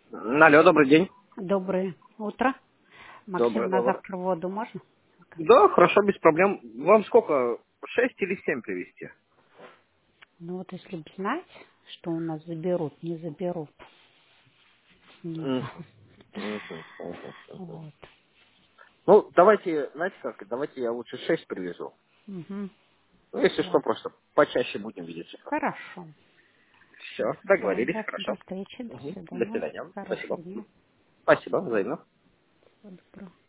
Алло, добрый день. Доброе утро. Максим, Добрый, на добрый. завтра воду можно? Да, хорошо, без проблем. Вам сколько? 6 или 7 привезти? Ну вот если бы знать, что у нас заберут, не заберут. Нет. Мгм, мгм, мгм, мгм. Вот. Ну, давайте, знаете как, давайте я лучше 6 привезу. Угу. Ну, если что, Вот. просто почаще будем видеться. Хорошо. Все, Все, договорились, до хорошо. встречи, до Мгм. До свидания. свидания. Хорошего Спасибо. дня. Спасибо, взаимно. Всего доброго.